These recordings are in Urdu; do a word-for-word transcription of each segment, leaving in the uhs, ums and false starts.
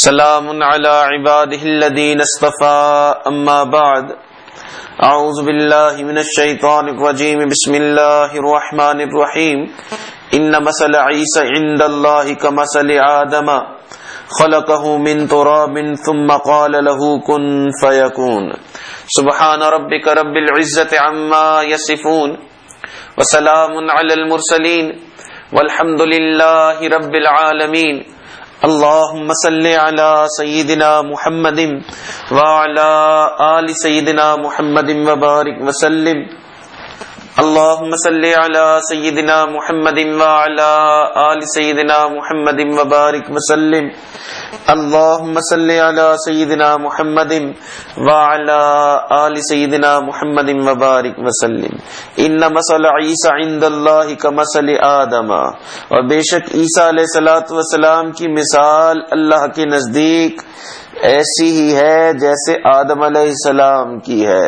سلام علی عباده الذین اصطفى اما بعد اعوذ باللہ من الشیطان الرجیم بسم اللہ الرحمن الرحیم ان مثل عیسی عند اللہ کمثل آدم خلقه من تراب ثم قال له كن فيكون سبحان ربک رب العزة عما يصفون وسلام علی المرسلین والحمد للہ رب العالمین اللهم صل على سيدنا محمد وعلى آل سيدنا محمد وبارك وسلم اللهم صل على سيدنا محمد وعلى آل سيدنا محمد وبارك وسلم اللهم صل على سيدنا محمد وعلى آل سيدنا محمد وبارك وسلم ان مثل عيسى عند الله كمثل آدم، اور بے شک عیسیٰ علیہ الصلوۃ والسلام کی مثال اللہ کے نزدیک ایسی ہی ہے جیسے آدم علیہ السلام کی ہے۔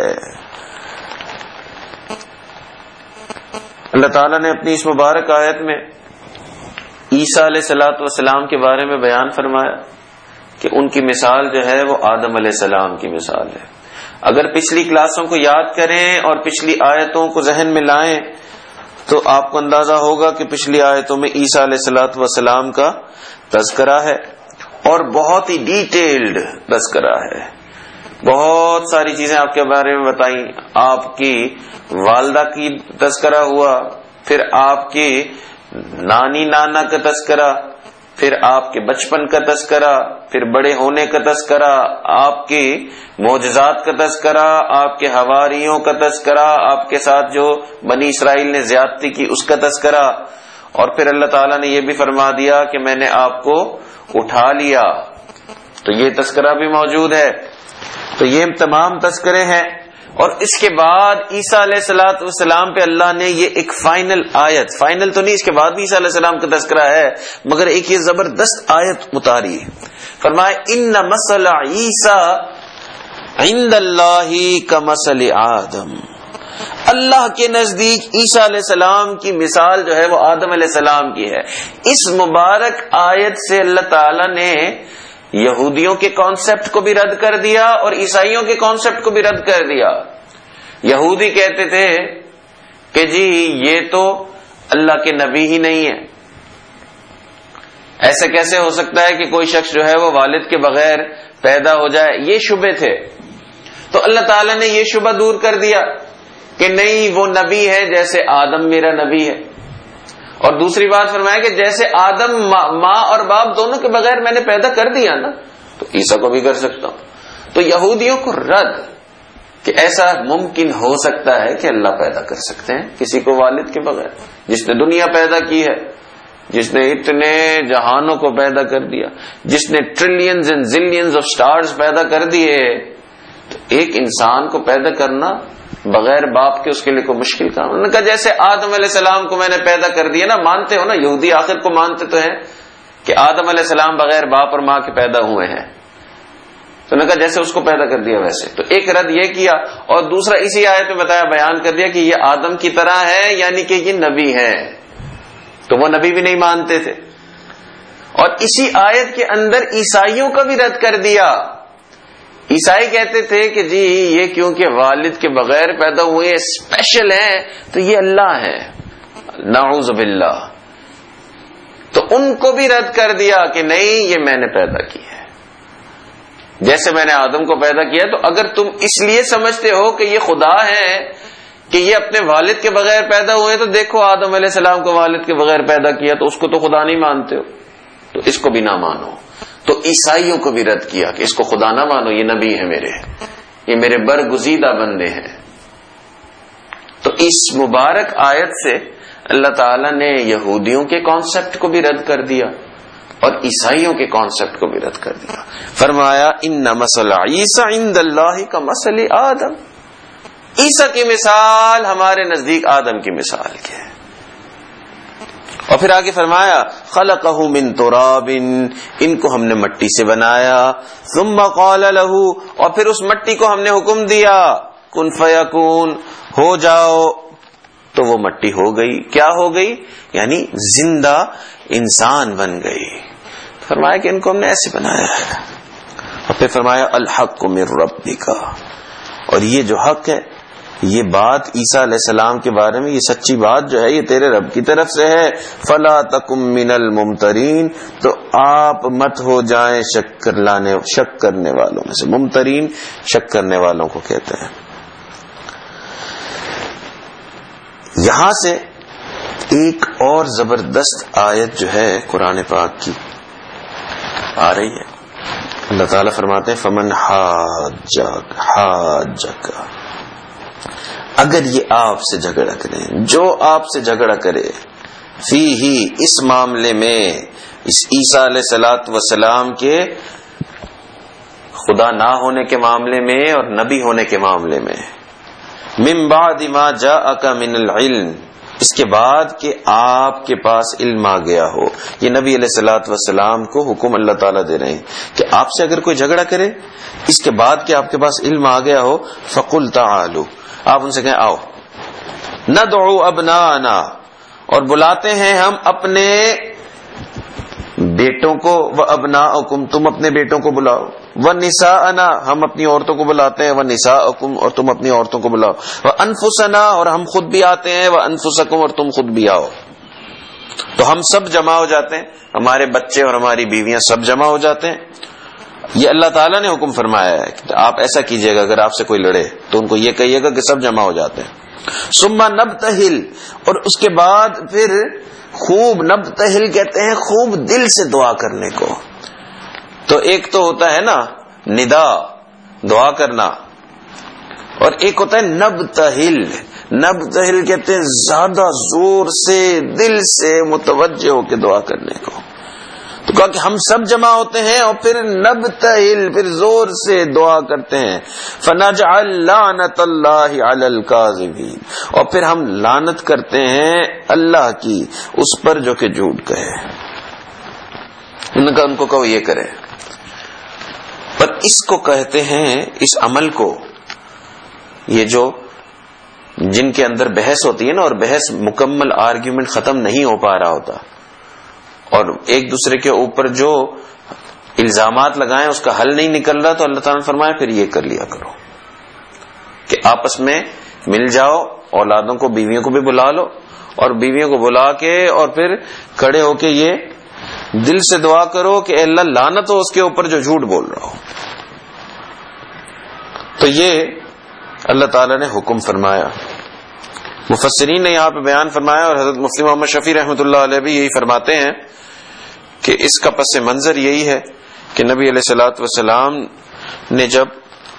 اللہ تعالیٰ نے اپنی اس مبارک آیت میں عیسیٰ علیہ الصلوۃ والسلام کے بارے میں بیان فرمایا کہ ان کی مثال جو ہے وہ آدم علیہ السلام کی مثال ہے۔ اگر پچھلی کلاسوں کو یاد کریں اور پچھلی آیتوں کو ذہن میں لائیں تو آپ کو اندازہ ہوگا کہ پچھلی آیتوں میں عیسیٰ علیہ الصلوۃ والسلام کا تذکرہ ہے اور بہت ہی ڈیٹیلڈ تذکرہ ہے۔ بہت ساری چیزیں آپ کے بارے میں بتائیں، آپ کی والدہ کی تذکرہ ہوا، پھر آپ کی نانی نانا کا تذکرہ، پھر آپ کے بچپن کا تذکرہ، پھر بڑے ہونے کا تذکرہ، آپ کی معجزات کا تذکرہ، آپ کے حواریوں کا تذکرہ، آپ کے ساتھ جو بنی اسرائیل نے زیادتی کی اس کا تذکرہ، اور پھر اللہ تعالیٰ نے یہ بھی فرما دیا کہ میں نے آپ کو اٹھا لیا، تو یہ تذکرہ بھی موجود ہے۔ تو یہ تمام تذکرے ہیں، اور اس کے بعد عیسیٰ علیہ الصلوۃ والسلام پہ اللہ نے یہ ایک فائنل آیت، فائنل تو نہیں، اس کے بعد بھی عیسیٰ علیہ السلام کا تذکرہ ہے، مگر ایک یہ زبردست آیت اتاری ہے۔ فرمائے ان مثل عیسیٰ عند اللہ کمثل آدم، اللہ کے نزدیک عیسیٰ علیہ السلام کی مثال جو ہے وہ آدم علیہ السلام کی ہے۔ اس مبارک آیت سے اللہ تعالی نے یہودیوں کے کانسیپٹ کو بھی رد کر دیا اور عیسائیوں کے کانسیپٹ کو بھی رد کر دیا۔ یہودی کہتے تھے کہ جی یہ تو اللہ کے نبی ہی نہیں ہے، ایسے کیسے ہو سکتا ہے کہ کوئی شخص جو ہے وہ والد کے بغیر پیدا ہو جائے، یہ شبہ تھے۔ تو اللہ تعالیٰ نے یہ شبہ دور کر دیا کہ نہیں، وہ نبی ہے جیسے آدم میرا نبی ہے، اور دوسری بات فرمایا کہ جیسے آدم ماں اور باپ دونوں کے بغیر میں نے پیدا کر دیا نا، تو عیسیٰ کو بھی کر سکتا ہوں۔ تو یہودیوں کو رد کہ ایسا ممکن ہو سکتا ہے کہ اللہ پیدا کر سکتے ہیں کسی کو والد کے بغیر، جس نے دنیا پیدا کی ہے، جس نے اتنے جہانوں کو پیدا کر دیا، جس نے trillions and zillions of stars پیدا کر دیے، تو ایک انسان کو پیدا کرنا بغیر باپ کے اس کے لیے کوئی مشکل کام۔ انہوں نے کہا جیسے آدم علیہ السلام کو میں نے پیدا کر دیا نا، مانتے ہو نا، یہودی آخر کو مانتے تو ہیں کہ آدم علیہ السلام بغیر باپ اور ماں کے پیدا ہوئے ہیں، تو انہوں نے کہا جیسے اس کو پیدا کر دیا ویسے۔ تو ایک رد یہ کیا، اور دوسرا اسی آیت میں بتایا، بیان کر دیا کہ یہ آدم کی طرح ہے، یعنی کہ یہ نبی ہے، تو وہ نبی بھی نہیں مانتے تھے۔ اور اسی آیت کے اندر عیسائیوں کا بھی رد کر دیا۔ عیسائی کہتے تھے کہ جی یہ کیونکہ والد کے بغیر پیدا ہوئے اسپیشل ہیں تو یہ اللہ ہے، نعوذ باللہ۔ تو ان کو بھی رد کر دیا کہ نہیں، یہ میں نے پیدا کی ہے، جیسے میں نے آدم کو پیدا کیا۔ تو اگر تم اس لیے سمجھتے ہو کہ یہ خدا ہے کہ یہ اپنے والد کے بغیر پیدا ہوئے، تو دیکھو آدم علیہ السلام کو والد کے بغیر پیدا کیا، تو اس کو تو خدا نہیں مانتے ہو، تو اس کو بھی نہ مانو۔ تو عیسائیوں کو بھی رد کیا کہ اس کو خدا نہ مانو، یہ نبی ہے میرے، یہ میرے برگزیدہ بندے ہیں۔ تو اس مبارک آیت سے اللہ تعالی نے یہودیوں کے کانسیپٹ کو بھی رد کر دیا اور عیسائیوں کے کانسیپٹ کو بھی رد کر دیا۔ فرمایا ان مثل عیسی عند اللہ کمثل آدم، عیسیٰ کی مثال ہمارے نزدیک آدم کی مثال کی ہے۔ اور پھر آگے فرمایا خلقہ من تراب، ان کو ہم نے مٹی سے بنایا، ثم قال له، اور پھر اس مٹی کو ہم نے حکم دیا کن فیکون، ہو جاؤ، تو وہ مٹی ہو گئی۔ کیا ہو گئی؟ یعنی زندہ انسان بن گئی۔ فرمایا کہ ان کو ہم نے ایسے بنایا ہے. اور پھر فرمایا الحق من ربک، اور یہ جو حق ہے، یہ بات عیسیٰ علیہ السلام کے بارے میں، یہ سچی بات جو ہے یہ تیرے رب کی طرف سے ہے. فلا تکم من الممترین، تو آپ مت ہو جائیں شک کر لانے شک کرنے والوں میں سے. ممترین شک کرنے والوں کو کہتے ہیں. یہاں سے ایک اور زبردست آیت جو ہے قرآن پاک کی آ رہی ہے. اللہ تعالیٰ فرماتے ہیں فمن حاجک حاجک، اگر یہ آپ سے جھگڑا کرے، جو آپ سے جھگڑا کرے، فی ہی اس معاملے میں، اس عیسیٰ علیہ الصلوۃ والسلام کے خدا نہ ہونے کے معاملے میں اور نبی ہونے کے معاملے میں، من بعد ما جاءک من العلم، اس کے بعد کہ آپ کے پاس علم آ گیا ہو. یہ نبی علیہ الصلوۃ والسلام کو حکم اللہ تعالیٰ دے رہے ہیں کہ آپ سے اگر کوئی جھگڑا کرے اس کے بعد کہ آپ کے پاس علم آ گیا ہو، فقل تعالوا، آپ ان سے کہیں آؤ، ندعو ابناءنا، اور بلاتے ہیں ہم اپنے بیٹوں کو، و ابناءکم، تم اپنے بیٹوں کو بلاؤ، و نساءنا، ہم اپنی عورتوں کو بلاتے ہیں، و نساءکم، اور تم اپنی عورتوں کو بلاؤ، و انفسنا، اور ہم خود بھی آتے ہیں، و انفسکم، اور تم خود بھی آؤ. تو ہم سب جمع ہو جاتے ہیں، ہمارے بچے اور ہماری بیویاں سب جمع ہو جاتے ہیں. یہ اللہ تعالیٰ نے حکم فرمایا ہے کہ آپ ایسا کیجئے گا، اگر آپ سے کوئی لڑے تو ان کو یہ کہیے گا کہ سب جمع ہو جاتے ہیں. ثم نبتہل، اور اس کے بعد پھر خوب، نبتہل کہتے ہیں خوب دل سے دعا کرنے کو. تو ایک تو ہوتا ہے نا ندا، دعا کرنا، اور ایک ہوتا ہے نبتہل. نبتہل کہتے ہیں زیادہ زور سے دل سے متوجہ ہو کے دعا کرنے کو. تو کہا کہ ہم سب جمع ہوتے ہیں اور پھر نبتہل، پھر زور سے دعا کرتے ہیں. فنجعل لعنت اللہ علی الکاذبین، اور پھر ہم لعنت کرتے ہیں اللہ کی اس پر جو کہ جھوٹ کہے. ان کا ان کو کہو یہ کرے. پر اس کو کہتے ہیں، اس عمل کو، یہ جو جن کے اندر بحث ہوتی ہے نا، اور بحث مکمل آرگیومنٹ ختم نہیں ہو پا رہا ہوتا، اور ایک دوسرے کے اوپر جو الزامات لگائیں اس کا حل نہیں نکل رہا، تو اللہ تعالیٰ نے فرمایا پھر یہ کر لیا کرو کہ آپس میں مل جاؤ، اولادوں کو، بیویوں کو بھی بلا لو، اور بیویوں کو بلا کے اور پھر کھڑے ہو کے یہ دل سے دعا کرو کہ اے اللہ لعنت ہو اس کے اوپر جو جھوٹ بول رہا ہو. تو یہ اللہ تعالیٰ نے حکم فرمایا. مفسرین نے یہاں پہ بیان فرمایا، اور حضرت مفتی محمد شفیع رحمۃ اللہ علیہ بھی یہی فرماتے ہیں کہ اس کا پس منظر یہی ہے کہ نبی علیہ الصلوۃ والسلام نے جب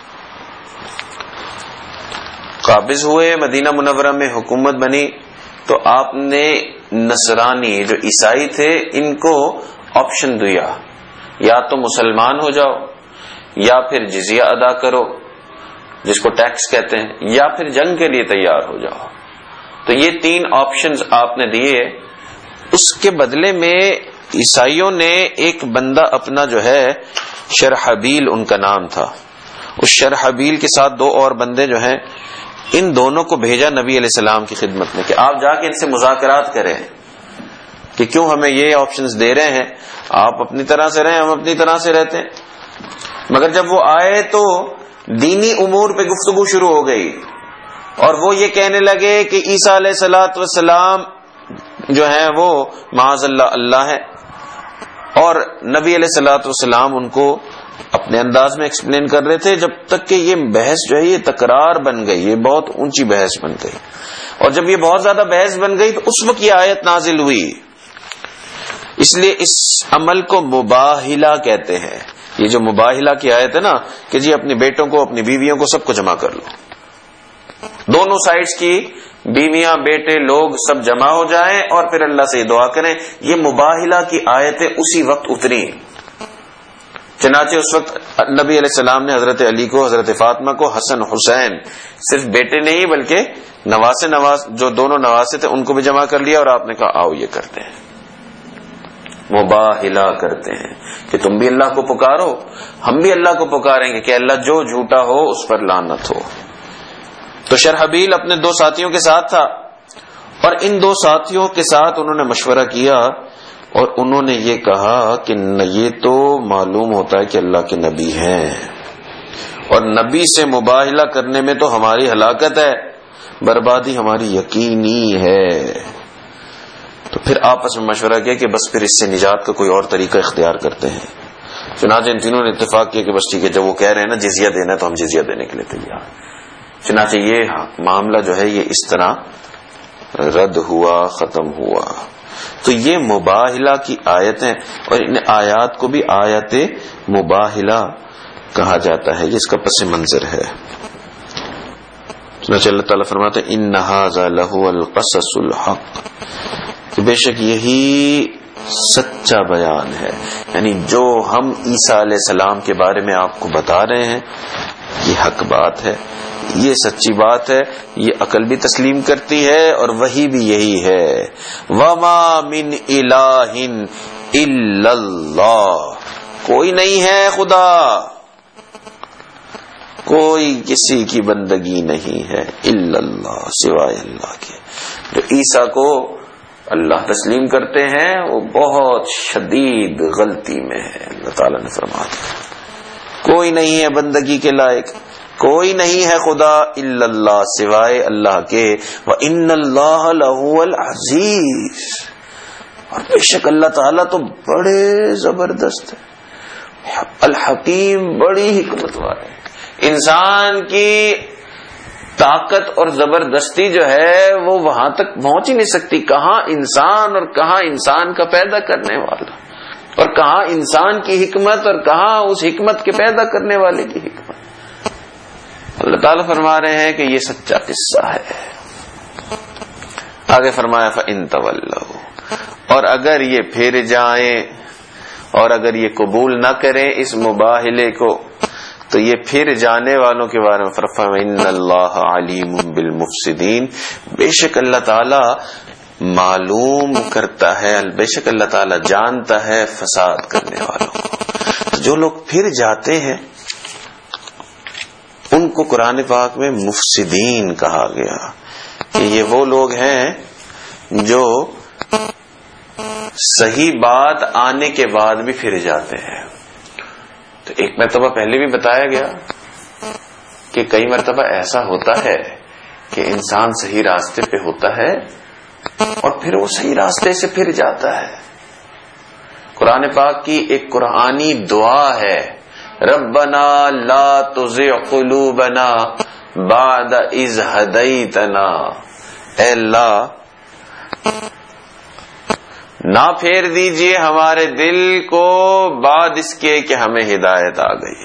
قابض ہوئے، مدینہ منورہ میں حکومت بنی، تو آپ نے نصرانی جو عیسائی تھے ان کو آپشن دیا، یا تو مسلمان ہو جاؤ، یا پھر جزیہ ادا کرو جس کو ٹیکس کہتے ہیں، یا پھر جنگ کے لیے تیار ہو جاؤ. تو یہ تین آپشنز آپ نے دیے. اس کے بدلے میں عیسائیوں نے ایک بندہ اپنا جو ہے شرحبیل ان کا نام تھا، اس شرحبیل کے ساتھ دو اور بندے جو ہیں، ان دونوں کو بھیجا نبی علیہ السلام کی خدمت میں کہ آپ جا کے ان سے مذاکرات کریں کہ کیوں ہمیں یہ آپشنز دے رہے ہیں، آپ اپنی طرح سے رہیں، ہم اپنی طرح سے رہتے ہیں. مگر جب وہ آئے تو دینی امور پہ گفتگو شروع ہو گئی، اور وہ یہ کہنے لگے کہ عیسیٰ علیہ الصلوۃ والسلام جو ہیں وہ معاذ اللہ اللہ ہے، اور نبی علیہ الصلوۃ والسلام ان کو اپنے انداز میں ایکسپلین کر رہے تھے، جب تک کہ یہ بحث جو ہے یہ تکرار بن گئی، یہ بہت اونچی بحث بن گئی. اور جب یہ بہت زیادہ بحث بن گئی تو اس وقت یہ آیت نازل ہوئی. اس لیے اس عمل کو مباہلہ کہتے ہیں. یہ جو مباہلہ کی آیت ہے نا کہ جی اپنے بیٹوں کو، اپنی بیویوں کو سب کو جمع کر لو، دونوں سائڈز کی بیویاں، بیٹے، لوگ سب جمع ہو جائیں اور پھر اللہ سے دعا کریں، یہ مباہلہ کی آیتیں اسی وقت اتری. چنانچہ اس وقت نبی علیہ السلام نے حضرت علی کو، حضرت فاطمہ کو، حسن حسین، صرف بیٹے نہیں بلکہ نواسے نواز جو دونوں نواسے تھے ان کو بھی جمع کر لیا، اور آپ نے کہا آؤ یہ کرتے ہیں، مباہلہ کرتے ہیں کہ تم بھی اللہ کو پکارو، ہم بھی اللہ کو پکاریں گے کہ اللہ جو جھوٹا ہو اس پر لعنت ہو. تو شرحبیل اپنے دو ساتھیوں کے ساتھ تھا، اور ان دو ساتھیوں کے ساتھ انہوں نے مشورہ کیا اور انہوں نے یہ کہا کہ یہ تو معلوم ہوتا ہے کہ اللہ کے نبی ہیں، اور نبی سے مباہلہ کرنے میں تو ہماری ہلاکت ہے، بربادی ہماری یقینی ہے۔ تو پھر آپس میں مشورہ کیا کہ بس پھر اس سے نجات کا کوئی اور طریقہ اختیار کرتے ہیں۔ چنانچہ ان تینوں نے اتفاق کیا کہ بس ٹھیک ہے، جب وہ کہہ رہے ہیں نا جزیہ دینا ہے تو ہم جزیہ دینے کے لیے تیار۔ چنانچہ یہ معاملہ جو ہے یہ اس طرح رد ہوا، ختم ہوا۔ تو یہ مباہلہ کی آیتیں، اور ان آیات کو بھی آیت مباہلہ کہا جاتا ہے، یہ اس کا پس منظر ہے۔ چنانچہ اللہ تعالیٰ فرماتے ہیں ان ھذا لہو القصص الحق، کہ بے شک یہی سچا بیان ہے، یعنی جو ہم عیسیٰ علیہ السلام کے بارے میں آپ کو بتا رہے ہیں یہ حق بات ہے، یہ سچی بات ہے، یہ عقل بھی تسلیم کرتی ہے اور وحی بھی یہی ہے۔ وما من الہ الا اللہ، کوئی نہیں ہے خدا، کوئی کسی کی بندگی نہیں ہے، الا اللہ، سوائے اللہ کے۔ جو عیسیٰ کو اللہ تسلیم کرتے ہیں وہ بہت شدید غلطی میں ہے۔ اللہ تعالیٰ نے فرمایا کوئی نہیں ہے بندگی کے لائق، کوئی نہیں ہے خدا الا اللہ، سوائے اللہ کے۔ وَإِنَّ اللَّهَ لَهُوَ الْعَزِيزُ، اور بے شک اللہ تعالیٰ تو بڑے زبردست ہے، الحکیم، بڑی حکمت والے۔ انسان کی طاقت اور زبردستی جو ہے وہ وہاں تک پہنچ ہی نہیں سکتی، کہاں انسان اور کہاں انسان کا پیدا کرنے والا، اور کہاں انسان کی حکمت اور کہاں اس حکمت کے پیدا کرنے والے کی حکمت۔ اللہ تعالیٰ فرما رہے ہیں کہ یہ سچا قصہ ہے۔ آگے فرمایا فَإِن تَوَلَّوْا، اور اگر یہ پھر جائیں اور اگر یہ قبول نہ کریں اس مباہلے کو، تو یہ پھر جانے والوں کے بارے میں فرمایا ان اللہ علیم بالمفسدین، بے شک اللہ تعالیٰ معلوم کرتا ہے، بے شک اللہ تعالیٰ جانتا ہے فساد کرنے والوں کو۔ جو لوگ پھر جاتے ہیں ان کو قرآن پاک میں مفسدین کہا گیا، کہ یہ وہ لوگ ہیں جو صحیح بات آنے کے بعد بھی پھر جاتے ہیں۔ تو ایک مرتبہ پہلے بھی بتایا گیا کہ کئی مرتبہ ایسا ہوتا ہے کہ انسان صحیح راستے پہ ہوتا ہے اور پھر وہ صحیح راستے سے پھر جاتا ہے۔ قرآن پاک کی ایک قرآنی دعا ہے، ربنا لا تزغ قلوبنا بعد اذ ہدیتنا، اے اللہ نہ پھیر دیجئے ہمارے دل کو بعد اس کے کہ ہمیں ہدایت آ گئی۔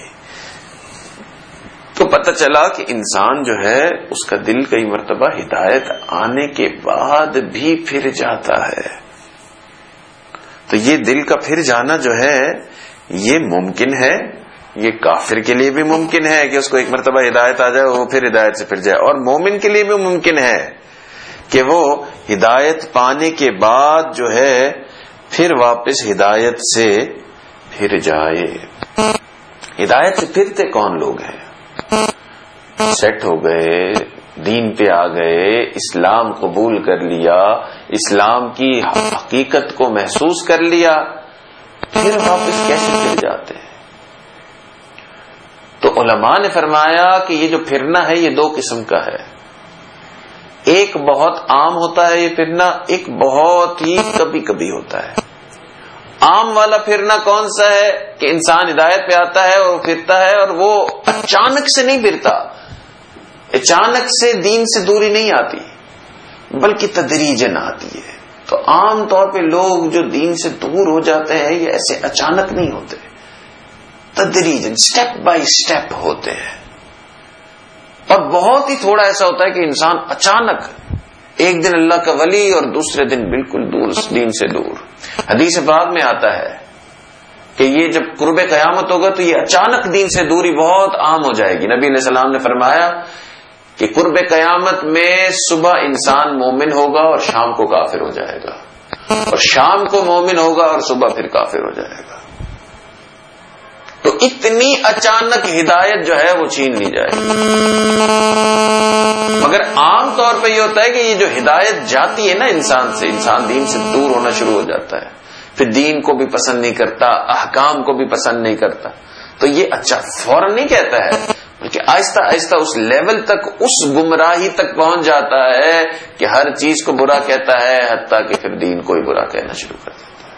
تو پتہ چلا کہ انسان جو ہے اس کا دل کئی مرتبہ ہدایت آنے کے بعد بھی پھر جاتا ہے۔ تو یہ دل کا پھر جانا جو ہے یہ ممکن ہے، یہ کافر کے لیے بھی ممکن ہے کہ اس کو ایک مرتبہ ہدایت آ جائے وہ پھر ہدایت سے پھر جائے، اور مومن کے لیے بھی ممکن ہے کہ وہ ہدایت پانے کے بعد جو ہے پھر واپس ہدایت سے پھر جائے۔ ہدایت سے پھرتے کون لوگ ہیں؟ سیٹ ہو گئے، دین پہ آ گئے، اسلام قبول کر لیا، اسلام کی حقیقت کو محسوس کر لیا، پھر واپس کیسے پھر جاتے ہیں؟ تو علماء نے فرمایا کہ یہ جو پھرنا ہے یہ دو قسم کا ہے، ایک بہت عام ہوتا ہے یہ پھرنا، ایک بہت ہی کبھی کبھی ہوتا ہے۔ عام والا پھرنا کون سا ہے کہ انسان ہدایت پہ آتا ہے اور پھرتا ہے، اور وہ اچانک سے نہیں پھرتا، اچانک سے دین سے دوری نہیں آتی بلکہ تدریجاً آتی ہے۔ تو عام طور پہ لوگ جو دین سے دور ہو جاتے ہیں یہ ایسے اچانک نہیں ہوتے، تدریجاً سٹیپ بائی سٹیپ ہوتے ہیں۔ اور بہت ہی تھوڑا ایسا ہوتا ہے کہ انسان اچانک ایک دن اللہ کا ولی اور دوسرے دن بالکل دور دین سے دور۔ حدیث پاک میں آتا ہے کہ یہ جب قرب قیامت ہوگا تو یہ اچانک دین سے دوری بہت عام ہو جائے گی۔ نبی علیہ السلام نے فرمایا کہ قرب قیامت میں صبح انسان مومن ہوگا اور شام کو کافر ہو جائے گا، اور شام کو مومن ہوگا اور صبح پھر کافر ہو جائے گا۔ تو اتنی اچانک ہدایت جو ہے وہ چھین لی جائے گی۔ مگر عام طور پہ یہ ہوتا ہے کہ یہ جو ہدایت جاتی ہے نا انسان سے، انسان دین سے دور ہونا شروع ہو جاتا ہے، پھر دین کو بھی پسند نہیں کرتا، احکام کو بھی پسند نہیں کرتا، تو یہ اچھا فوراً نہیں کہتا ہے، بلکہ آہستہ آہستہ اس لیول تک، اس گمراہی تک پہنچ جاتا ہے کہ ہر چیز کو برا کہتا ہے، حتیٰ کہ پھر دین کو ہی برا کہنا شروع کر دیتا ہے۔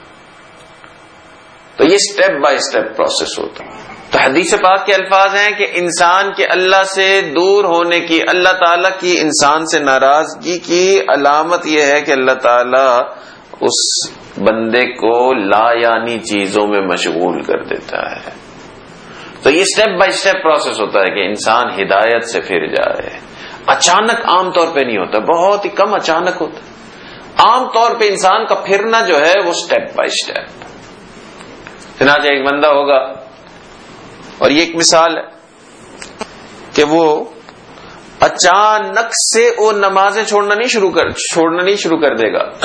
تو یہ سٹیپ بائی سٹیپ پروسیس ہوتا ہے۔ تو حدیث پاک کے الفاظ ہیں کہ انسان کے اللہ سے دور ہونے کی، اللہ تعالیٰ کی انسان سے ناراضگی کی علامت یہ ہے کہ اللہ تعالیٰ اس بندے کو لا یعنی چیزوں میں مشغول کر دیتا ہے۔ تو یہ سٹیپ بائی سٹیپ پروسیس ہوتا ہے کہ انسان ہدایت سے پھر جائے۔ اچانک عام طور پہ نہیں ہوتا، بہت ہی کم اچانک ہوتا ہے۔ عام طور پہ انسان کا پھرنا جو ہے وہ سٹیپ بائی سٹیپ۔ چنانچہ ایک بندہ ہوگا، اور یہ ایک مثال ہے کہ وہ اچانک سے وہ نمازیں چھوڑنا نہیں شروع کر چھوڑنا نہیں شروع کر دے گا۔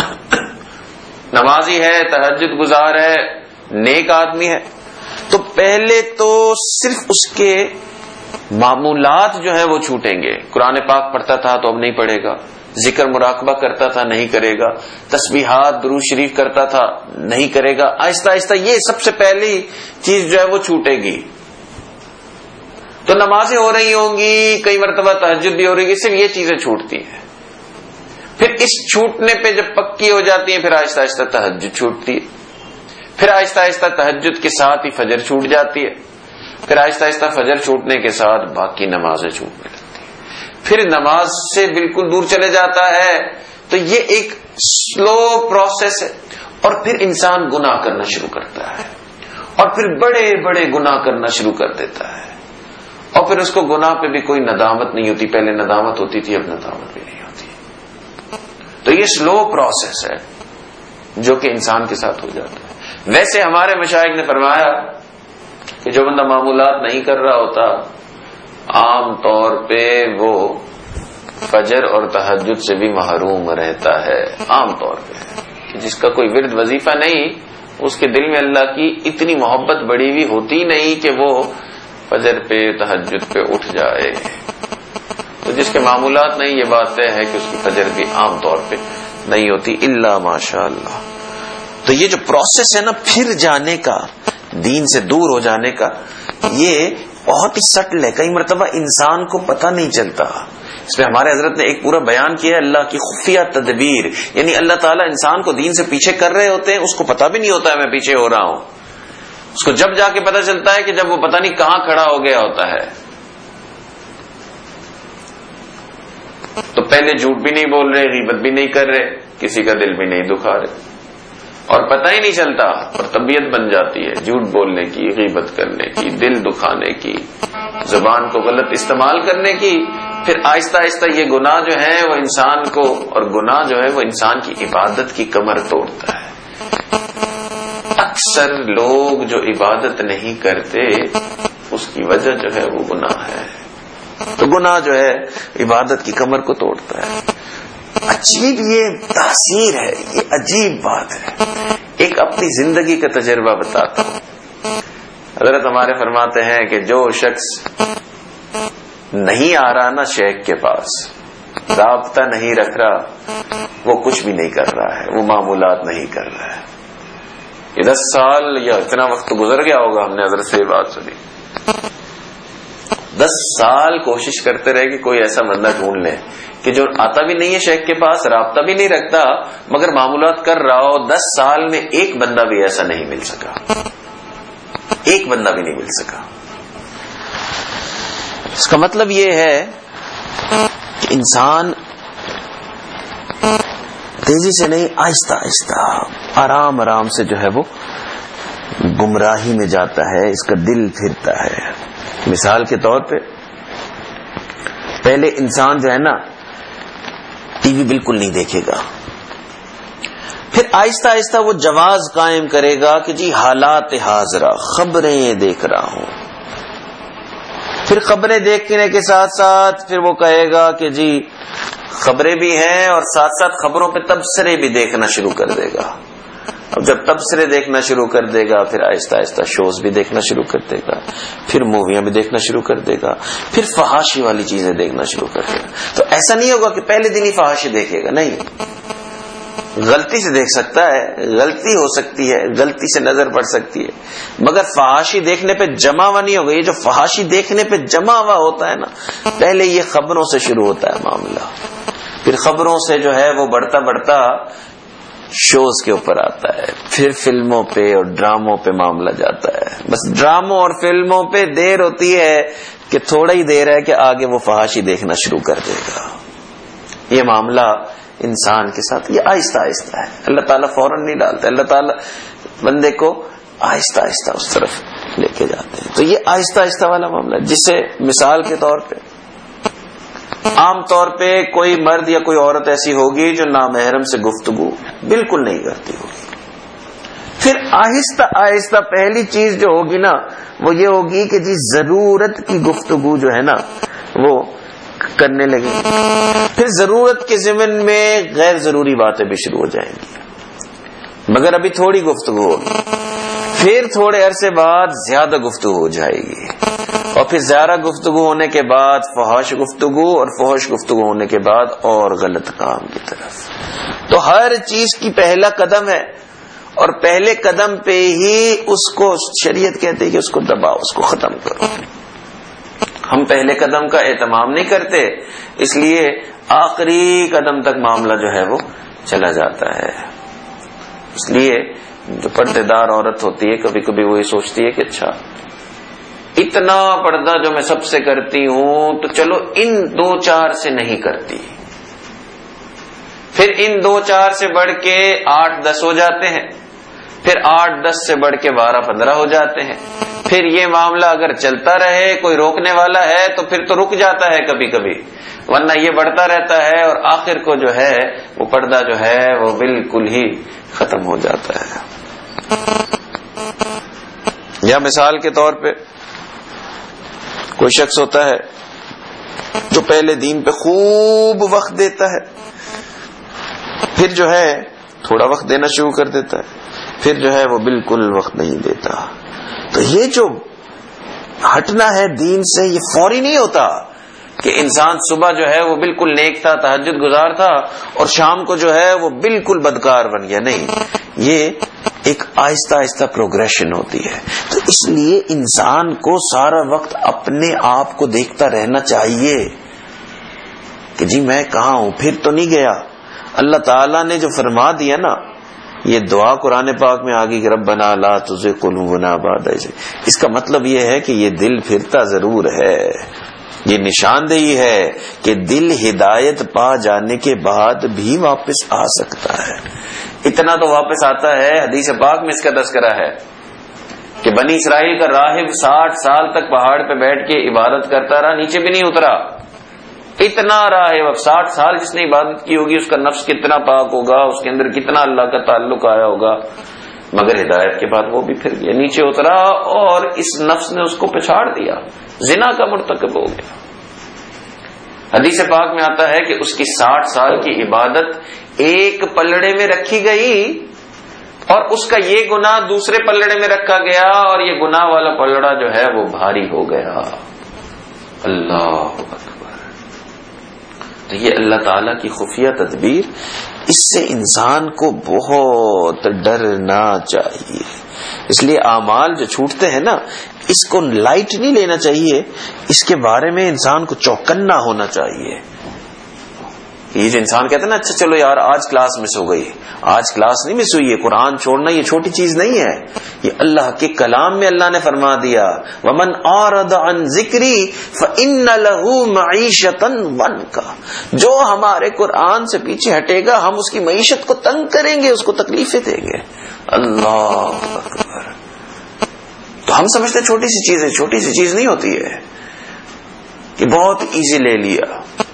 نمازی ہے، تہجد گزار ہے، نیک آدمی ہے، تو پہلے تو صرف اس کے معمولات جو ہیں وہ چھوٹیں گے۔ قرآن پاک پڑھتا تھا تو اب نہیں پڑھے گا، ذکر مراقبہ کرتا تھا نہیں کرے گا، تسبیحات درود شریف کرتا تھا نہیں کرے گا۔ آہستہ آہستہ یہ سب سے پہلی چیز جو ہے وہ چھوٹے گی۔ تو نمازیں ہو رہی ہوں گی، کئی مرتبہ تہجد بھی ہو رہی ہے، صرف یہ چیزیں چھوٹتی ہیں۔ پھر اس چھوٹنے پہ جب پکی ہو جاتی ہیں، پھر آہستہ آہستہ تہجد چھوٹتی ہے، پھر آہستہ آہستہ تہجد کے ساتھ ہی فجر چھوٹ جاتی ہے، پھر آہستہ آہستہ فجر چھوٹنے کے ساتھ باقی نمازیں چھوٹنے لگتی ہیں، پھر نماز سے بالکل دور چلے جاتا ہے۔ تو یہ ایک سلو پروسیس ہے، اور پھر انسان گناہ کرنا شروع کرتا ہے، اور پھر بڑے بڑے گناہ کرنا شروع کر دیتا ہے، اور پھر اس کو گناہ پہ بھی کوئی ندامت نہیں ہوتی۔ پہلے ندامت ہوتی تھی، اب ندامت بھی نہیں ہوتی۔ تو یہ سلو پروسیس ہے جو کہ انسان کے ساتھ ہو جاتا ہے۔ ویسے ہمارے مشائخ نے فرمایا کہ جو بندہ معمولات نہیں کر رہا ہوتا، عام طور پہ وہ فجر اور تہجد سے بھی محروم رہتا ہے۔ عام طور پہ کہ جس کا کوئی ورد وظیفہ نہیں، اس کے دل میں اللہ کی اتنی محبت بڑی ہوئی ہوتی نہیں کہ وہ فجر پہ تہجد پہ اٹھ جائے۔ تو جس کے معمولات نہیں، یہ بات طے ہے کہ اس کی فجر بھی عام طور پہ نہیں ہوتی، الا ماشاء اللہ۔ تو یہ جو پروسیس ہے نا پھر جانے کا، دین سے دور ہو جانے کا، یہ بہت ہی سٹل ہے، کئی مرتبہ انسان کو پتہ نہیں چلتا۔ اس میں ہمارے حضرت نے ایک پورا بیان کیا ہے اللہ کی خفیہ تدبیر، یعنی اللہ تعالیٰ انسان کو دین سے پیچھے کر رہے ہوتے ہیں، اس کو پتہ بھی نہیں ہوتا ہے میں پیچھے ہو رہا ہوں۔ اس کو جب جا کے پتہ چلتا ہے کہ جب وہ پتہ نہیں کہاں کھڑا ہو گیا ہوتا ہے۔ تو پہلے جھوٹ بھی نہیں بول رہے، غیبت بھی نہیں کر رہے، کسی کا دل بھی نہیں دکھا رہے، اور پتہ ہی نہیں چلتا، اور طبیعت بن جاتی ہے جھوٹ بولنے کی، غیبت کرنے کی، دل دکھانے کی، زبان کو غلط استعمال کرنے کی۔ پھر آہستہ آہستہ یہ گناہ جو ہے وہ انسان کو، اور گناہ جو ہے وہ انسان کی عبادت کی کمر توڑتا ہے۔ اکثر لوگ جو عبادت نہیں کرتے اس کی وجہ جو ہے وہ گناہ ہے۔ تو گناہ جو ہے عبادت کی کمر کو توڑتا ہے۔ عجیب یہ تاثیر ہے، یہ عجیب بات ہے۔ ایک اپنی زندگی کا تجربہ بتاتا ہوں۔ حضرت ہمارے فرماتے ہیں کہ جو شخص نہیں آ رہا نا شیخ کے پاس، رابطہ نہیں رکھ رہا، وہ کچھ بھی نہیں کر رہا ہے، وہ معمولات نہیں کر رہا ہے۔ یہ دس سال یا اتنا وقت گزر گیا ہوگا، ہم نے حضرت سے بات سنی، دس سال کوشش کرتے رہے کہ کوئی ایسا بندہ ڈھونڈ لے کہ جو آتا بھی نہیں ہے شیخ کے پاس، رابطہ بھی نہیں رکھتا، مگر معمولات کر رہا ہو۔ دس سال میں ایک بندہ بھی ایسا نہیں مل سکا، ایک بندہ بھی نہیں مل سکا۔ اس کا مطلب یہ ہے کہ انسان تیزی سے نہیں، آہستہ آہستہ آرام آرام سے جو ہے وہ گمراہی میں جاتا ہے، اس کا دل پھرتا ہے۔ مثال کے طور پہ پہلے انسان جو ہے نا ٹی وی بالکل نہیں دیکھے گا، پھر آہستہ آہستہ وہ جواز قائم کرے گا کہ جی حالات حاضرہ، خبریں دیکھ رہا ہوں، پھر خبریں دیکھنے کے ساتھ ساتھ پھر وہ کہے گا کہ جی خبریں بھی ہیں، اور ساتھ ساتھ خبروں پہ تبصرے بھی دیکھنا شروع کر دے گا۔ اب جب تبصرے دیکھنا شروع کر دے گا، پھر آہستہ آہستہ شوز بھی دیکھنا شروع کر دے گا، پھر موویاں بھی دیکھنا شروع کر دے گا، پھر فحاشی والی چیزیں دیکھنا شروع کر دے گا۔ تو ایسا نہیں ہوگا کہ پہلے دن ہی فحاشی دیکھے گا، نہیں، غلطی سے دیکھ سکتا ہے، غلطی ہو سکتی ہے، غلطی سے نظر پڑ سکتی ہے، مگر فحاشی دیکھنے پہ جمع ہوا نہیں ہوگا. یہ جو فحاشی دیکھنے پہ جمع ہوا ہوتا ہے نا، پہلے یہ خبروں سے شروع ہوتا ہے معاملہ، پھر خبروں سے جو ہے وہ بڑھتا بڑھتا شوز کے اوپر آتا ہے، پھر فلموں پہ اور ڈراموں پہ معاملہ جاتا ہے. بس ڈراموں اور فلموں پہ دیر ہوتی ہے کہ تھوڑا ہی دیر ہے کہ آگے وہ فحاشی دیکھنا شروع کر دے گا. یہ معاملہ انسان کے ساتھ یہ آہستہ آہستہ ہے. اللہ تعالیٰ فوراً نہیں ڈالتا، اللہ تعالیٰ بندے کو آہستہ آہستہ اس طرف لے کے جاتے ہیں. تو یہ آہستہ آہستہ والا معاملہ ہے، جسے مثال کے طور پہ عام طور پہ کوئی مرد یا کوئی عورت ایسی ہوگی جو نامحرم سے گفتگو بالکل نہیں کرتی ہوگی. پھر آہستہ آہستہ پہلی چیز جو ہوگی نا وہ یہ ہوگی کہ جی ضرورت کی گفتگو جو ہے نا وہ کرنے لگے. پھر ضرورت کے ضمن میں غیر ضروری باتیں بھی شروع ہو جائیں گی، مگر ابھی تھوڑی گفتگو ہوگی. پھر تھوڑے عرصے بعد زیادہ گفتگو ہو جائے گی، اور پھر زیادہ گفتگو ہونے کے بعد فحش گفتگو، اور فحش گفتگو ہونے کے بعد اور غلط کام کی طرف. تو ہر چیز کی پہلا قدم ہے، اور پہلے قدم پہ ہی اس کو شریعت کہتے ہے کہ اس کو دباؤ، اس کو ختم کرو. ہم پہلے قدم کا اہتمام نہیں کرتے، اس لیے آخری قدم تک معاملہ جو ہے وہ چلا جاتا ہے. اس لیے جو پردے دار عورت ہوتی ہے کبھی کبھی وہی سوچتی ہے کہ اچھا اتنا پردہ جو میں سب سے کرتی ہوں تو چلو ان دو چار سے نہیں کرتی، پھر ان دو چار سے بڑھ کے آٹھ دس ہو جاتے ہیں، پھر آٹھ دس سے بڑھ کے بارہ پندرہ ہو جاتے ہیں. پھر یہ معاملہ اگر چلتا رہے، کوئی روکنے والا ہے تو پھر تو رک جاتا ہے کبھی کبھی، ورنہ یہ بڑھتا رہتا ہے اور آخر کو جو ہے وہ پردہ جو ہے وہ بالکل ہی ختم ہو جاتا ہے. یا مثال کے طور پہ کوئی شخص ہوتا ہے جو پہلے دین پہ خوب وقت دیتا ہے، پھر جو ہے تھوڑا وقت دینا شروع کر دیتا ہے، پھر جو ہے وہ بالکل وقت نہیں دیتا. تو یہ جو ہٹنا ہے دین سے یہ فوری نہیں ہوتا کہ انسان صبح جو ہے وہ بالکل نیک تھا، تہجد گزار تھا، اور شام کو جو ہے وہ بالکل بدکار بن گیا. نہیں، یہ ایک آہستہ آہستہ پروگریشن ہوتی ہے. تو اس لیے انسان کو سارا وقت اپنے آپ کو دیکھتا رہنا چاہیے کہ جی میں کہاں ہوں، پھر تو نہیں گیا. اللہ تعالیٰ نے جو فرما دیا نا، یہ دعا قرآن پاک میں آگی کہ ربنا لا تزغ قلوبنا بعد اذ، اس کا مطلب یہ ہے کہ یہ دل پھرتا ضرور ہے. یہ نشاندہی ہے کہ دل ہدایت پا جانے کے بعد بھی واپس آ سکتا ہے. اتنا تو واپس آتا ہے، حدیث پاک میں اس کا تذکرہ ہے کہ بنی اسرائیل کا راہب ساٹھ سال تک پہاڑ پہ بیٹھ کے عبادت کرتا رہا، نیچے بھی نہیں اترا. اتنا راہب، اب ساٹھ سال جس نے عبادت کی ہوگی اس کا نفس کتنا پاک ہوگا، اس کے اندر کتنا اللہ کا تعلق آیا ہوگا، مگر ہدایت کے بعد وہ بھی پھر گیا، نیچے اترا اور اس نفس نے اس کو پچھاڑ دیا، زنا کا مرتکب ہو گیا. حدیث پاک میں آتا ہے کہ اس کی ساٹھ سال کی عبادت ایک پلڑے میں رکھی گئی اور اس کا یہ گناہ دوسرے پلڑے میں رکھا گیا، اور یہ گناہ والا پلڑا جو ہے وہ بھاری ہو گیا. اللہ اکبر. تو یہ اللہ تعالیٰ کی خفیہ تدبیر، اس سے انسان کو بہت ڈرنا چاہیے. اس لیے اعمال جو چھوٹتے ہیں نا اس کو لائٹ نہیں لینا چاہیے، اس کے بارے میں انسان کو چوکنا ہونا چاہیے. یہ جو انسان کہتے ہیں نا اچھا چلو یار آج کلاس مس ہو گئی، آج کلاس نہیں مس ہوئی ہے. قرآن چھوڑنا یہ چھوٹی چیز نہیں ہے، یہ اللہ کے کلام میں اللہ نے فرما دیا وَمَنْ أَعْرَضَ عَنْ ذِكْرِي فَإِنَّ لَهُ مَعِيشَةً ضَنْكَ. جو ہمارے قرآن سے پیچھے ہٹے گا ہم اس کی معیشت کو تنگ کریں گے، اس کو تکلیفیں دیں گے. اللہ اکبر. تو ہم سمجھتے چھوٹی سی چیز ہے، چھوٹی سی چیز نہیں ہوتی ہے کہ بہت ایزی لے لیا،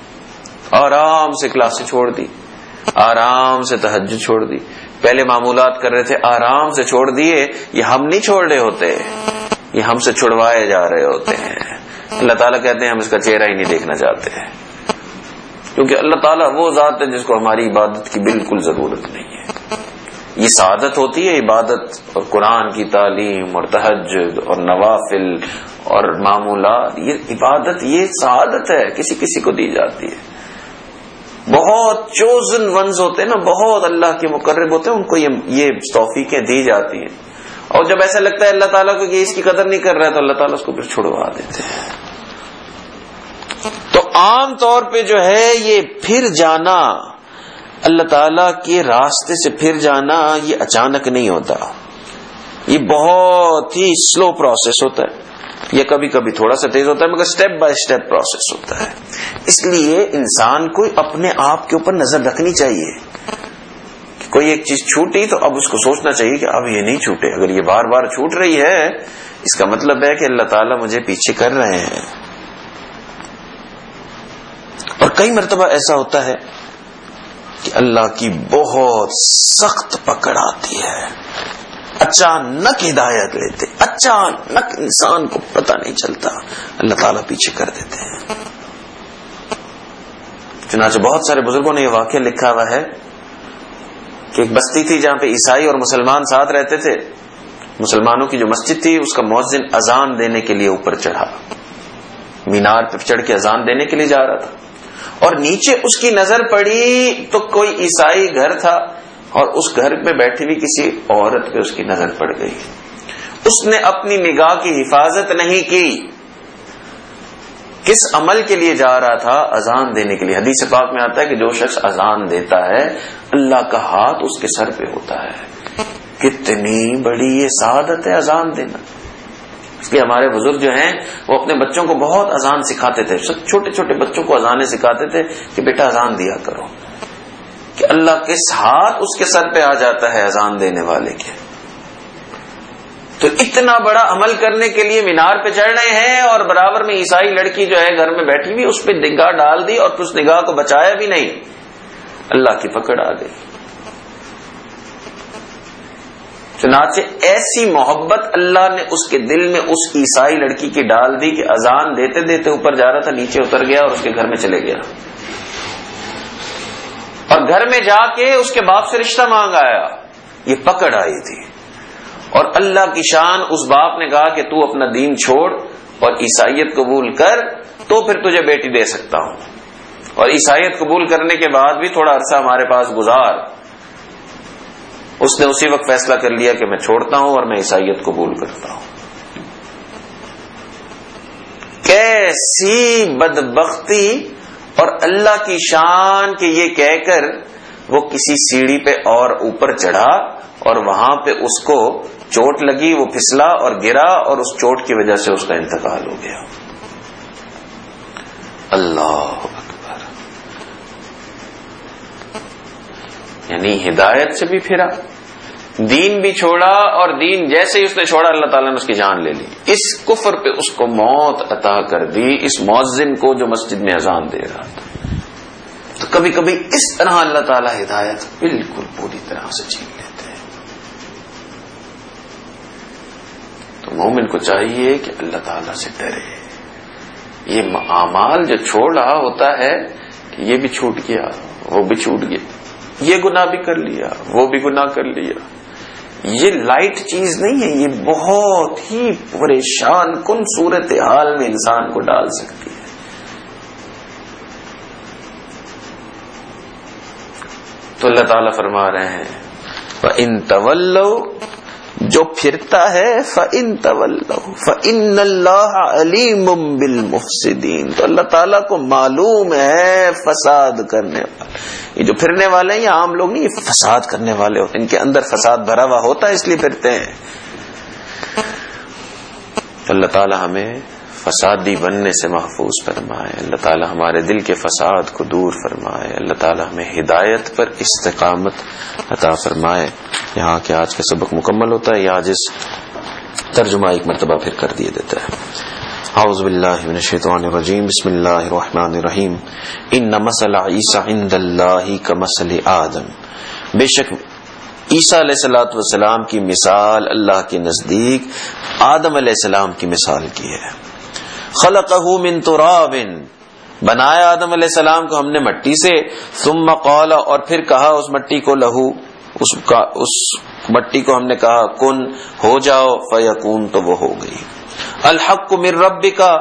آرام سے کلاسیں چھوڑ دی، آرام سے تہجد چھوڑ دی. پہلے معمولات کر رہے تھے آرام سے چھوڑ دیے. یہ ہم نہیں چھوڑ رہے ہوتے، یہ ہم سے چھڑوائے جا رہے ہوتے ہیں. اللہ تعالیٰ کہتے ہیں ہم اس کا چہرہ ہی نہیں دیکھنا چاہتے ہیں، کیونکہ اللہ تعالیٰ وہ ذات ہے جس کو ہماری عبادت کی بالکل ضرورت نہیں ہے. یہ سعادت ہوتی ہے عبادت اور قرآن کی تعلیم اور تہجد اور نوافل اور معمولات. یہ عبادت یہ سعادت ہے، کسی کسی کو دی جاتی ہے. بہت چوزن ونز ہوتے ہیں نا، بہت اللہ کے مقرب ہوتے ہیں، ان کو یہ توفیقیں دی جاتی ہیں، اور جب ایسا لگتا ہے اللہ تعالیٰ کو کہ اس کی قدر نہیں کر رہا ہے تو اللہ تعالیٰ اس کو پھر چھڑوا دیتے ہیں۔ تو عام طور پہ جو ہے یہ پھر جانا، اللہ تعالیٰ کے راستے سے پھر جانا، یہ اچانک نہیں ہوتا، یہ بہت ہی سلو پروسیس ہوتا ہے، یہ کبھی کبھی تھوڑا سا تیز ہوتا ہے، مگر سٹیپ بائی سٹیپ پروسیس ہوتا ہے۔ اس لیے انسان کو اپنے آپ کے اوپر نظر رکھنی چاہیے کہ کوئی ایک چیز چھوٹی تو اب اس کو سوچنا چاہیے کہ اب یہ نہیں چھوٹے، اگر یہ بار بار چھوٹ رہی ہے اس کا مطلب ہے کہ اللہ تعالیٰ مجھے پیچھے کر رہے ہیں۔ اور کئی مرتبہ ایسا ہوتا ہے کہ اللہ کی بہت سخت پکڑ آتی ہے، اچانک ہدایت لیتے، اچانک انسان کو پتہ نہیں چلتا، اللہ تعالیٰ پیچھے کر دیتے ہیں۔ چنانچہ بہت سارے بزرگوں نے یہ واقعہ لکھا ہوا ہے کہ ایک بستی تھی جہاں پہ عیسائی اور مسلمان ساتھ رہتے تھے۔ مسلمانوں کی جو مسجد تھی اس کا مؤذن اذان دینے کے لیے اوپر چڑھا، مینار پہ چڑھ کے اذان دینے کے لیے جا رہا تھا، اور نیچے اس کی نظر پڑی تو کوئی عیسائی گھر تھا، اور اس گھر میں بیٹھی ہوئی کسی عورت پہ اس کی نظر پڑ گئی۔ اس نے اپنی نگاہ کی حفاظت نہیں کی۔ کس عمل کے لیے جا رہا تھا؟ اذان دینے کے لیے۔ حدیث پاک میں آتا ہے کہ جو شخص اذان دیتا ہے اللہ کا ہاتھ اس کے سر پہ ہوتا ہے۔ کتنی بڑی یہ سعادت ہے اذان دینا۔ اس لیے ہمارے بزرگ جو ہیں وہ اپنے بچوں کو بہت اذان سکھاتے تھے، چھوٹے چھوٹے بچوں کو اذانیں سکھاتے تھے کہ بیٹا اذان دیا کرو، کہ اللہ کے ہاتھ اس کے سر پہ آ جاتا ہے اذان دینے والے کے۔ تو اتنا بڑا عمل کرنے کے لیے مینار پہ چڑھ رہے ہیں، اور برابر میں عیسائی لڑکی جو ہے گھر میں بیٹھی ہوئی اس پہ نگاہ ڈال دی، اور پھر اس نگاہ کو بچایا بھی نہیں، اللہ کی پکڑ آ گئی۔ چنانچہ ایسی محبت اللہ نے اس کے دل میں اس عیسائی لڑکی کی ڈال دی کہ اذان دیتے دیتے اوپر جا رہا تھا، نیچے اتر گیا اور اس کے گھر میں چلے گیا، اور گھر میں جا کے اس کے باپ سے رشتہ مانگ آیا۔ یہ پکڑ آئی تھی، اور اللہ کی شان، اس باپ نے کہا کہ تو اپنا دین چھوڑ اور عیسائیت قبول کر تو پھر تجھے بیٹی دے سکتا ہوں، اور عیسائیت قبول کرنے کے بعد بھی تھوڑا عرصہ ہمارے پاس گزار۔ اس نے اسی وقت فیصلہ کر لیا کہ میں چھوڑتا ہوں اور میں عیسائیت قبول کرتا ہوں۔ کیسی بدبختی اور اللہ کی شان کہ یہ کہہ کر وہ کسی سیڑھی پہ اور اوپر چڑھا، اور وہاں پہ اس کو چوٹ لگی، وہ پھسلا اور گرا، اور اس چوٹ کی وجہ سے اس کا انتقال ہو گیا۔ اللہ اکبر! یعنی ہدایت سے بھی پھرا، دین بھی چھوڑا، اور دین جیسے ہی اس نے چھوڑا اللہ تعالیٰ نے اس کی جان لے لی۔ اس کفر پہ اس کو موت عطا کر دی، اس مؤذن کو جو مسجد میں اذان دے رہا تھا۔ تو کبھی کبھی اس طرح اللہ تعالیٰ ہدایت بالکل پوری طرح سے چھین لیتے ہیں۔ تو مومن کو چاہیے کہ اللہ تعالیٰ سے ڈرے۔ یہ اعمال جو چھوڑ رہا ہوتا ہے کہ یہ بھی چھوٹ گیا، وہ بھی چھوٹ گیا، یہ گناہ بھی کر لیا، وہ بھی گناہ کر لیا، یہ لائٹ چیز نہیں ہے، یہ بہت ہی پریشان کن صورتحال میں انسان کو ڈال سکتی ہے۔ تو اللہ تعالیٰ فرما رہے ہیں فَإِن تَوَلَّوْا، جو پھرتا ہے فَإِن تَوَلَّوْا فَإِنَّ اللَّهَ عَلِيمٌ بِالْمُفْسِدِينَ، تو اللہ تعالیٰ کو معلوم ہے فساد کرنے والے۔ یہ جو پھرنے والے ہیں یہ عام لوگ نہیں، یہ فساد کرنے والے ہوتے ہیں، ان کے اندر فساد بھرا ہوا ہوتا ہے اس لیے پھرتے ہیں۔ اللہ تعالیٰ ہمیں فسادی بننے سے محفوظ فرمائے، اللہ تعالیٰ ہمارے دل کے فساد کو دور فرمائے، اللہ تعالیٰ ہمیں ہدایت پر استقامت عطا فرمائے۔ یہاں کے آج کا سبق مکمل ہوتا ہے، یہ آج اس ترجمہ ایک مرتبہ پھر کر دیے دیتا ہے۔ اعوذ باللہ من الشیطان الرجیم، بسم اللہ الرحمن الرحیم۔ ان مثل عیسی عند اللہ کمثل آدم، بے شک عیسیٰ علیہ الصلوۃ والسلام کی مثال اللہ کے نزدیک آدم علیہ السلام کی مثال کی ہے۔ خلقہ من تراب، بنایا آدم علیہ السلام کو ہم نے مٹی سے، ثم قال، اور پھر کہا اس مٹی کو، لہو، اس کا اس مٹی کو ہم نے کہا کن، ہو جاؤ، فیکون، تو وہ ہو گئی۔ الحق من ربک،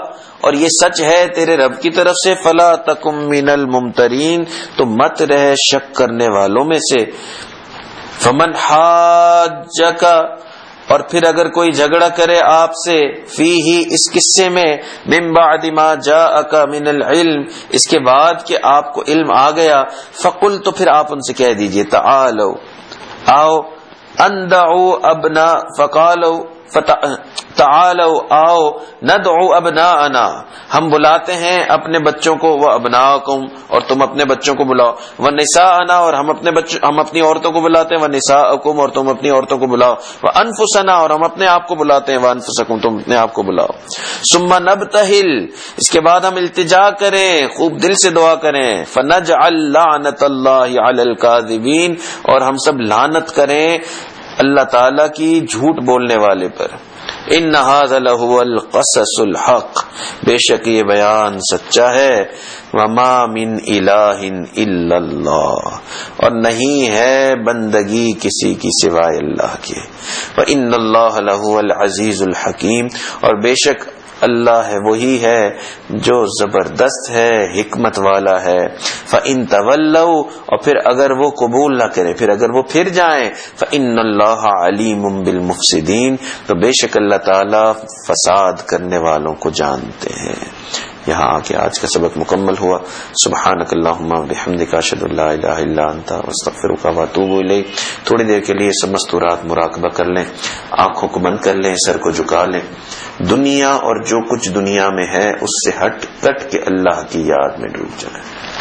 اور یہ سچ ہے تیرے رب کی طرف سے، فلا تکم من الممترین، تو مت رہے شک کرنے والوں میں سے۔ فمن حاجک، اور پھر اگر کوئی جھگڑا کرے آپ سے، فیہ اس قصے میں، من بعد ما جاءک من العلم، اس کے بعد کہ آپ کو علم آ گیا، فقل، تو پھر آپ ان سے کہہ دیجئے، تعالو آؤ، اندعو ابنا فقالو تعالو آؤ، ندعو ابناءنا، ہم بلاتے ہیں اپنے بچوں کو، وہ ابناءکم، اور تم اپنے بچوں کو بلاؤ، ونساءنا، اور ہم اپنے بچوں ہم اپنی عورتوں کو بلاتے ہیں، ونساءکم، اور تم اپنی عورتوں کو بلاؤ، وانفسنا، اور ہم اپنے آپ کو بلاتے ہیں، وانفسکم، تم اپنے آپ کو بلاؤ، ثم نبتہل، اس کے بعد ہم التجا کریں، خوب دل سے دعا کریں، فنجعل لعنت اللہ علی الکاذبین، اور ہم سب لعنت کریں اللہ تعالی کی جھوٹ بولنے والے پر۔ ان ھذا لہو القصص الحق، بے شک یہ بیان سچا ہے، وما من الہ الا اللہ، اور نہیں ہے بندگی کسی کی سوائے اللہ کے، وان اللہ لہو العزیز الحکیم، اور بے شک اللہ ہے وہی ہے جو زبردست ہے، حکمت والا ہے۔ فَإِن تَوَلَّوْا، اور پھر اگر وہ قبول نہ کریں، پھر اگر وہ پھر جائیں، فَإِنَّ اللَّهَ عَلِيمٌ بِالْمُفْسِدِينَ، تو بے شک اللہ تعالی فساد کرنے والوں کو جانتے ہیں۔ یہاں آ کے آج کا سبق مکمل ہوا۔ سبحانک اللہم و بحمدک، اشہد ان لا الہ الا انت، استغفرک و اتوب الیک۔ تھوڑی دیر کے لیے سب مستورات مراقبہ کر لیں، آنکھوں کو بند کر لیں، سر کو جھکا لیں، دنیا اور جو کچھ دنیا میں ہے اس سے ہٹ کٹ کے اللہ کی یاد میں ڈوب جائیں۔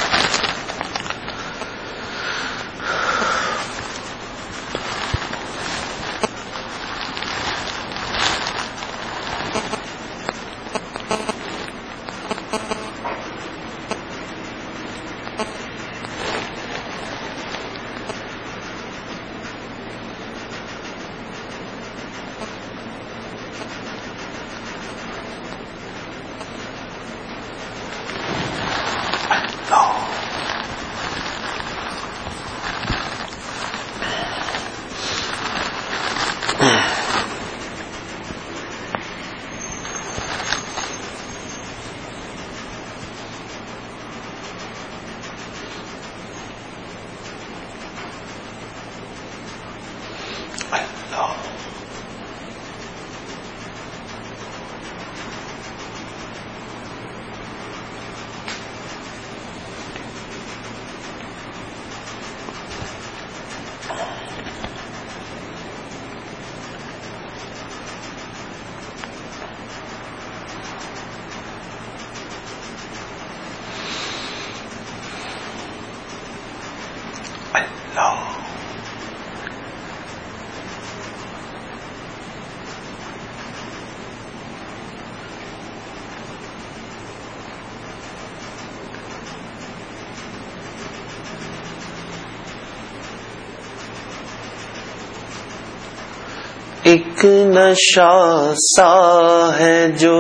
ایک نشہ سا ہے جو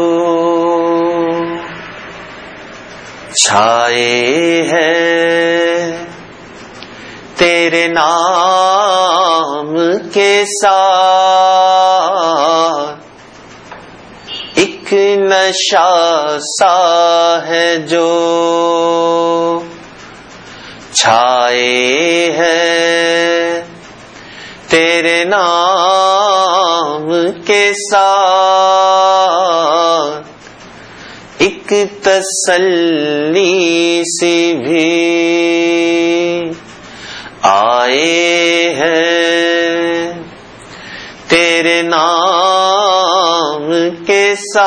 چھائے ہے تیرے نام کے ساتھ، ایک نشہ سا ہے جو چھائے ہے تیرے نام کے ساتھ، ایک تسلی سی بھی آئے ہیں تیرے نام کے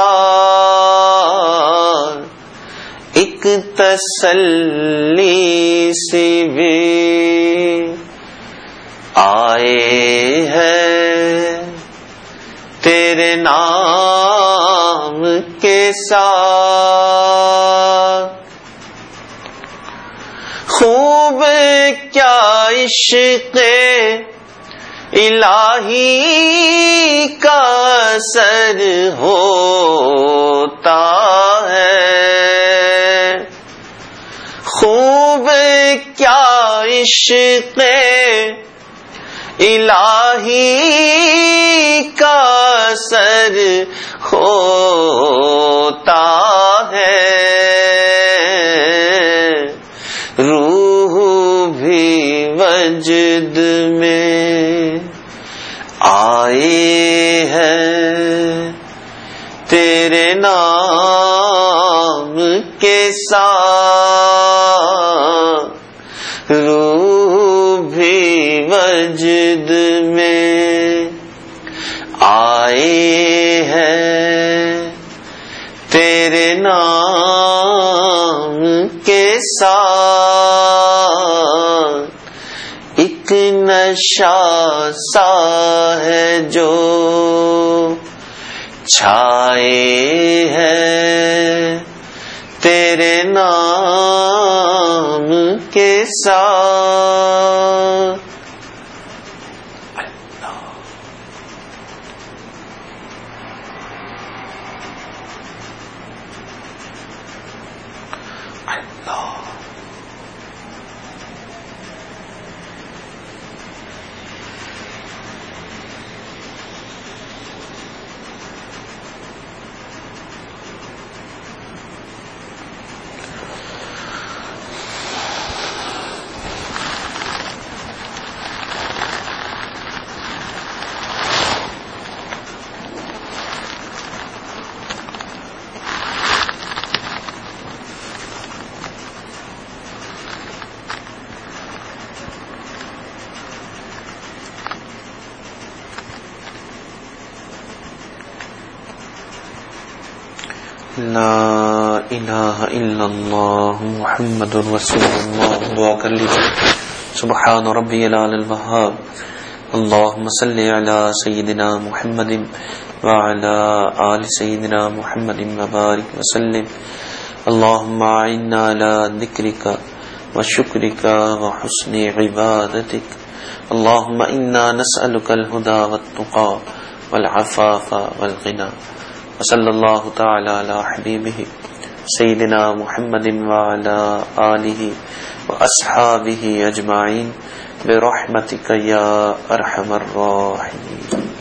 ساتھ، ایک تسلی سی بھی آئے ہیں تیرے نام کے ساتھ۔ خوب کیا عشق الہی کا اثر ہوتا ہے، خوب کیا عشق الہی کا اثر ہوتا نام کے ساتھ روح بھی وجد میں آئے ہیں، تیرے نام کے ساتھ ایک نشہ سا ہے جو چھائے ہے، تیرے نام کے ساتھ۔ لا الہ الا اللہ محمد رسول اللہ۔ دعا کر لیجیے۔ سبحان ربی العلی الوہاب، اللہم صلی علی سیدنا محمد وعلی آل سیدنا محمد وبارک وسلم۔ اللہم اعنا علی ذکرک وشکرک وحسن عبادتک۔ اللہم انا نسألک الہدی والتقی والعفاف والغنی۔ وصلی اللہ تعالی علی حبیبہ سیدنا محمد وعلی آلہ واصحابہ اجمعین برحمتک یا ارحم الراحمین۔